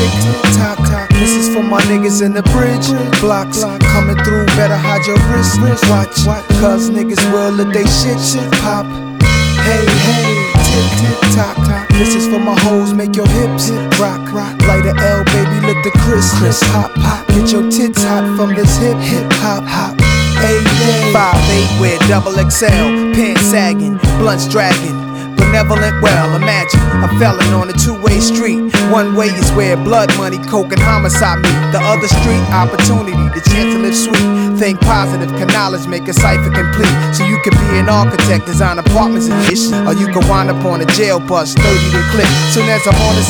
tick tock. This is for my niggas in the bridge blocks. Coming through, better hide your wrist. Watch, cause niggas will let they shit pop. Hey, tick tock. This is for my hoes, make your hips rock. Light a L, baby, let the crisp hop. Get your tits hot from this hip hop. 5'8" with double XL, pants sagging, blunts dragging. Benevolent, well, imagine a felon on a two-way street. One way is where blood money, coke, and homicide meet. The other street, opportunity, the chance to live sweet. Think positive, can knowledge make a cipher complete. So you can be an architect, design apartments and shit. Or you can wind up on a jail bus, 30 to clip. Soon as I'm on the